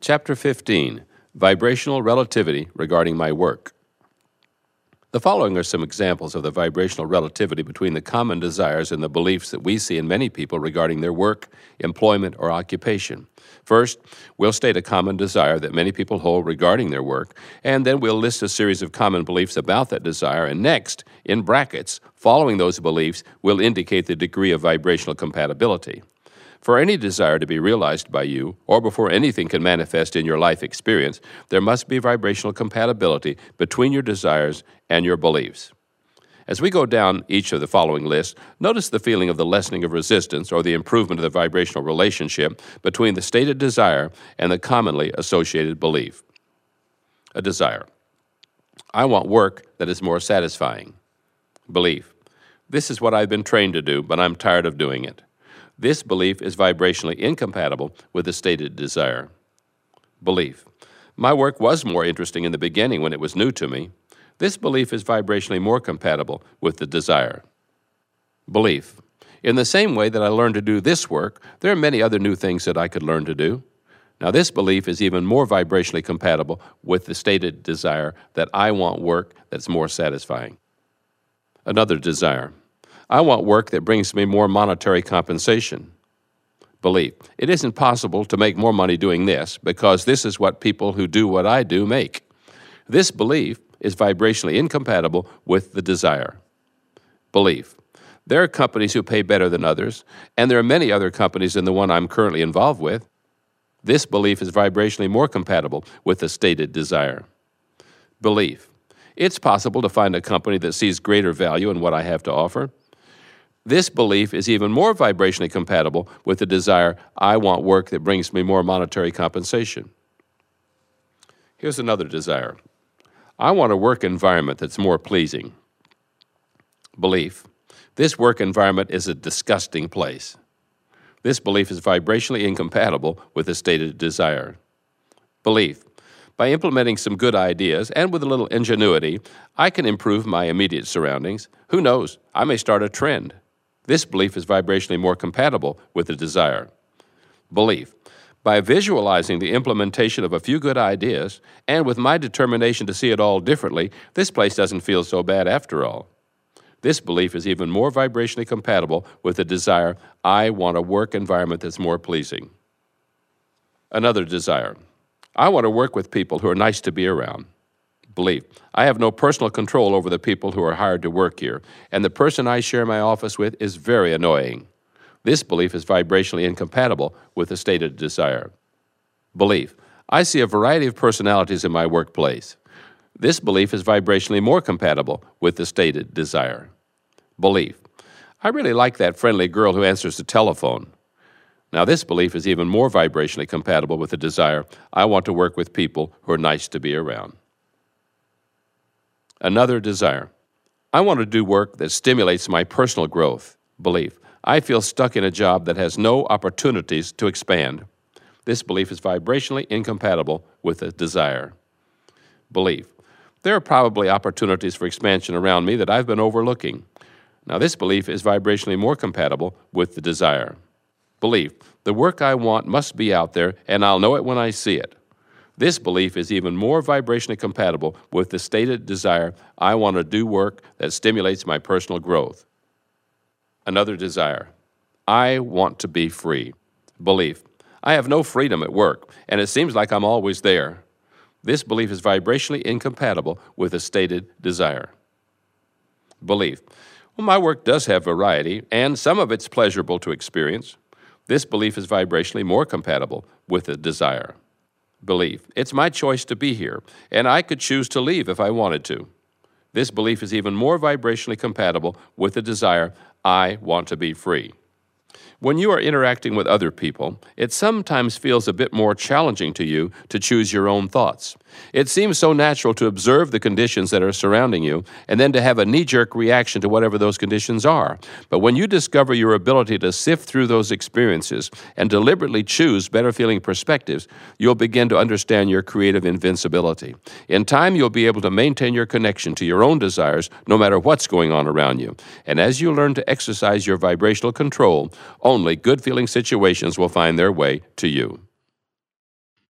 Chapter 15, Vibrational Relativity Regarding My Work. The following are some examples of the vibrational relativity between the common desires and the beliefs that we see in many people regarding their work, employment, or occupation. First, we'll state a common desire that many people hold regarding their work, and then we'll list a series of common beliefs about that desire, and next, in brackets, following those beliefs, we'll indicate the degree of vibrational compatibility. For any desire to be realized by you, or before anything can manifest in your life experience, there must be vibrational compatibility between your desires and your beliefs. As we go down each of the following lists, notice the feeling of the lessening of resistance or the improvement of the vibrational relationship between the stated desire and the commonly associated belief. A desire. I want work that is more satisfying. Belief. This is what I've been trained to do, but I'm tired of doing it. This belief is vibrationally incompatible with the stated desire. Belief. My work was more interesting in the beginning when it was new to me. This belief is vibrationally more compatible with the desire. Belief. In the same way that I learned to do this work, there are many other new things that I could learn to do. Now, this belief is even more vibrationally compatible with the stated desire that I want work that's more satisfying. Another desire. I want work that brings me more monetary compensation. Belief. It isn't possible to make more money doing this because this is what people who do what I do make. This belief is vibrationally incompatible with the desire. Belief. There are companies who pay better than others, and there are many other companies than the one I'm currently involved with. This belief is vibrationally more compatible with the stated desire. Belief. It's possible to find a company that sees greater value in what I have to offer. This belief is even more vibrationally compatible with the desire, I want work that brings me more monetary compensation. Here's another desire. I want a work environment that's more pleasing. Belief. This work environment is a disgusting place. This belief is vibrationally incompatible with the stated desire. Belief. By implementing some good ideas and with a little ingenuity, I can improve my immediate surroundings. Who knows? I may start a trend. This belief is vibrationally more compatible with the desire. Belief. By visualizing the implementation of a few good ideas, and with my determination to see it all differently, this place doesn't feel so bad after all. This belief is even more vibrationally compatible with the desire, I want a work environment that's more pleasing. Another desire. I want to work with people who are nice to be around. Belief. I have no personal control over the people who are hired to work here, and the person I share my office with is very annoying. This belief is vibrationally incompatible with the stated desire. Belief. I see a variety of personalities in my workplace. This belief is vibrationally more compatible with the stated desire. Belief. I really like that friendly girl who answers the telephone. Now, this belief is even more vibrationally compatible with the desire, I want to work with people who are nice to be around. Another desire. I want to do work that stimulates my personal growth. Belief. I feel stuck in a job that has no opportunities to expand. This belief is vibrationally incompatible with the desire. Belief. There are probably opportunities for expansion around me that I've been overlooking. Now, this belief is vibrationally more compatible with the desire. Belief. The work I want must be out there, and I'll know it when I see it. This belief is even more vibrationally compatible with the stated desire, I want to do work that stimulates my personal growth. Another desire. I want to be free. Belief. I have no freedom at work, and it seems like I'm always there. This belief is vibrationally incompatible with the stated desire. Belief. Well, my work does have variety, and some of it's pleasurable to experience. This belief is vibrationally more compatible with the desire. Belief. It's my choice to be here, and I could choose to leave if I wanted to. This belief is even more vibrationally compatible with the desire, I want to be free. When you are interacting with other people, it sometimes feels a bit more challenging to you to choose your own thoughts. It seems so natural to observe the conditions that are surrounding you and then to have a knee-jerk reaction to whatever those conditions are. But when you discover your ability to sift through those experiences and deliberately choose better-feeling perspectives, you'll begin to understand your creative invincibility. In time, you'll be able to maintain your connection to your own desires no matter what's going on around you. And as you learn to exercise your vibrational control, only good-feeling situations will find their way to you.